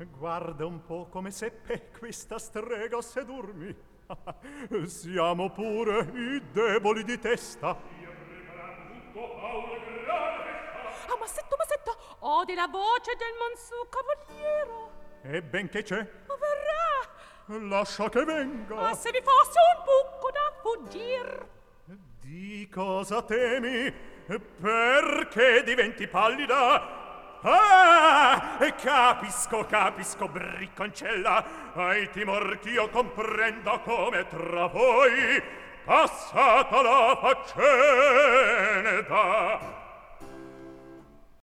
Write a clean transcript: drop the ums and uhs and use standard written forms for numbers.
Guarda un po' come seppe questa strega a sedurmi. Siamo pure i deboli di testa. Ah, massetto, odi la voce del Mansù cavaliero. E benché c'è, Verrà. lascia che venga. Ma se vi fosse un buco da fuggir. Di cosa temi? Perché diventi pallida? Ah, capisco, bricconcella. Hai timor ch'io comprenda come tra voi passata la faccenda